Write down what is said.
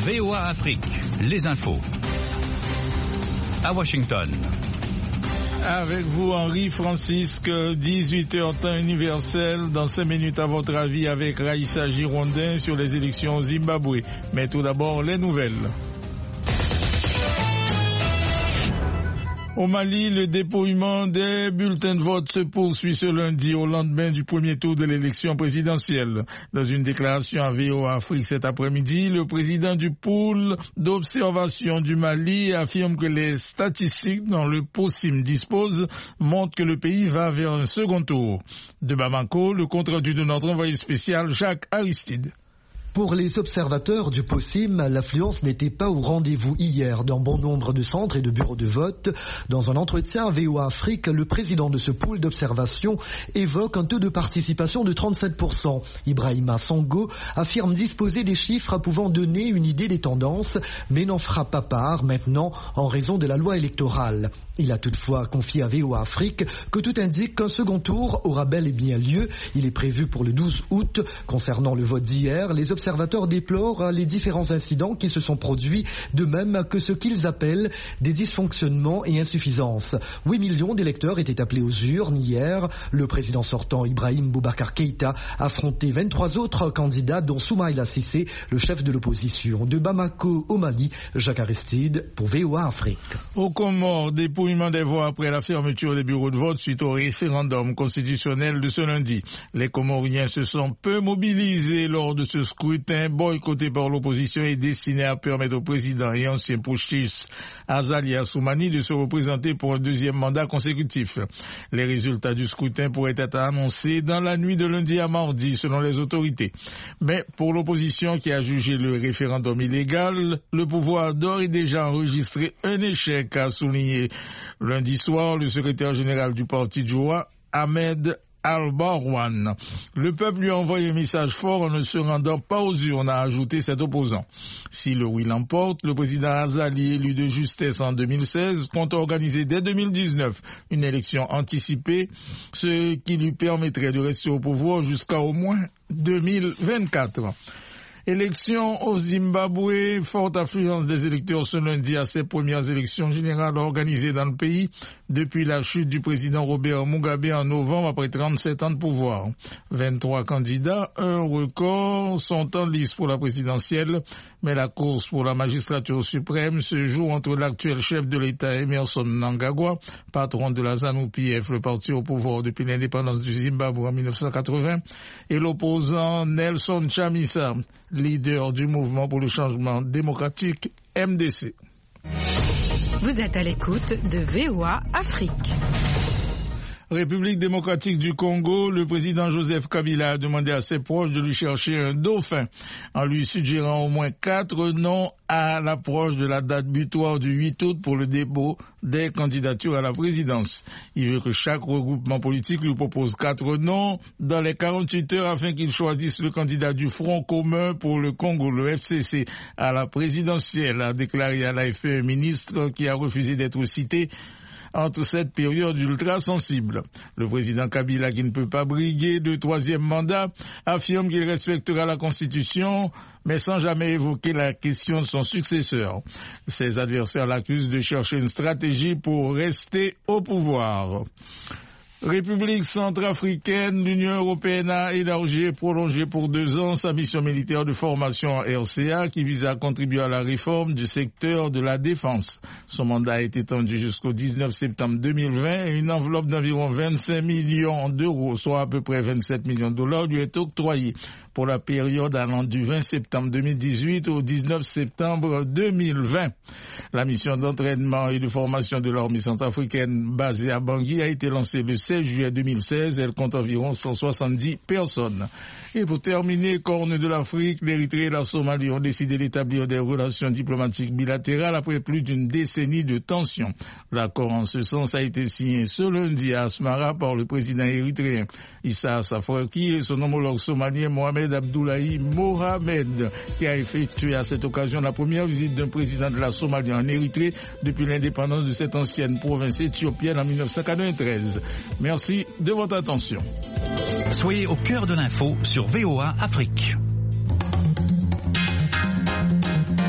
VOA Afrique, les infos. À Washington. Avec vous, Henri Francisque, 18h temps universel. Dans 5 minutes, à votre avis, avec Raïssa Girondin sur les élections au Zimbabwe. Mais tout d'abord, les nouvelles. Au Mali, le dépouillement des bulletins de vote se poursuit ce lundi au lendemain du premier tour de l'élection présidentielle. Dans une déclaration à VOA Afrique cet après-midi, le président du pôle d'observation du Mali affirme que les statistiques dont le POSIM dispose montrent que le pays va vers un second tour. De Bamako, le compte-rendu de notre envoyé spécial Jacques Aristide. Pour les observateurs du POSIM, l'affluence n'était pas au rendez-vous hier dans bon nombre de centres et de bureaux de vote. Dans un entretien à VOA Afrique, le président de ce pôle d'observation évoque un taux de participation de 37%. Ibrahima Songo affirme disposer des chiffres pouvant donner une idée des tendances, mais n'en fera pas part maintenant en raison de la loi électorale. Il a toutefois confié à VOA Afrique que tout indique qu'un second tour aura bel et bien lieu. Il est prévu pour le 12 août. Concernant le vote d'hier, les observateurs déplorent les différents incidents qui se sont produits, de même que ce qu'ils appellent des dysfonctionnements et insuffisances. 8 millions d'électeurs étaient appelés aux urnes hier. Le président sortant Ibrahim Boubacar Keïta affrontait 23 autres candidats, dont Soumaïla Cissé, le chef de l'opposition. De Bamako au Mali, Jacques Aristide pour VOA Afrique. Aux Comores, dépouillement des voix après la fermeture des bureaux de vote suite au référendum constitutionnel de ce lundi. Les Comoriens se sont peu mobilisés lors de ce scrutin boycotté par l'opposition et destiné à permettre au président et ancien putschiste Azali Assoumani de se représenter pour un deuxième mandat consécutif. Les résultats du scrutin pourraient être annoncés dans la nuit de lundi à mardi selon les autorités. Mais pour l'opposition qui a jugé le référendum illégal, le pouvoir a d'ores et déjà enregistré un échec, a souligné lundi soir le secrétaire général du parti Joa, Ahmed Al-Barwan. Le peuple lui a envoyé un message fort en ne se rendant pas aux urnes, a ajouté cet opposant. Si le oui l'emporte, le président Azali, élu de justesse en 2016, compte organiser dès 2019 une élection anticipée, ce qui lui permettrait de rester au pouvoir jusqu'à au moins 2024. Élection au Zimbabwe, forte affluence des électeurs ce lundi à ces premières élections générales organisées dans le pays depuis la chute du président Robert Mugabe en novembre après 37 ans de pouvoir. 23 candidats, un record, sont en lice pour la présidentielle, mais la course pour la magistrature suprême se joue entre l'actuel chef de l'État Emmerson Mnangagwa, patron de la ZANU-PF, le parti au pouvoir depuis l'indépendance du Zimbabwe en 1980, et l'opposant Nelson Chamisa, leader du mouvement pour le changement démocratique MDC. Vous êtes à l'écoute de VOA Afrique. République démocratique du Congo, le président Joseph Kabila a demandé à ses proches de lui chercher un dauphin, en lui suggérant au moins 4 noms à l'approche de la date butoir du 8 août pour le dépôt des candidatures à la présidence. Il veut que chaque regroupement politique lui propose 4 noms dans les 48 heures afin qu'il choisisse le candidat du Front commun pour le Congo, le FCC, à la présidentielle, a déclaré à l'AFP un ministre qui a refusé d'être cité entre cette période ultra sensible. Le président Kabila, qui ne peut pas briguer de 3e mandat, affirme qu'il respectera la Constitution, mais sans jamais évoquer la question de son successeur. Ses adversaires l'accusent de chercher une stratégie pour rester au pouvoir. République centrafricaine, l'Union européenne a élargi et prolongé pour 2 ans sa mission militaire de formation RCA qui vise à contribuer à la réforme du secteur de la défense. Son mandat est étendu jusqu'au 19 septembre 2020 et une enveloppe d'environ 25 millions d'euros, soit à peu près 27 millions de dollars, lui est octroyée pour la période allant du 20 septembre 2018 au 19 septembre 2020. La mission d'entraînement et de formation de l'armée centrafricaine basée à Bangui a été lancée le 16 juillet 2016. Elle compte environ 170 personnes. Et pour terminer, Corne de l'Afrique, l'Érythrée et la Somalie ont décidé d'établir des relations diplomatiques bilatérales après plus d'une décennie de tensions. L'accord en ce sens a été signé ce lundi à Asmara par le président érythréen Issa Afwerki et son homologue somalien Mohamed Abdoulaye Mohamed, qui a effectué à cette occasion la première visite d'un président de la Somalie en Érythrée depuis l'indépendance de cette ancienne province éthiopienne en 1993. Merci de votre attention. Soyez au cœur de l'info sur VOA Afrique.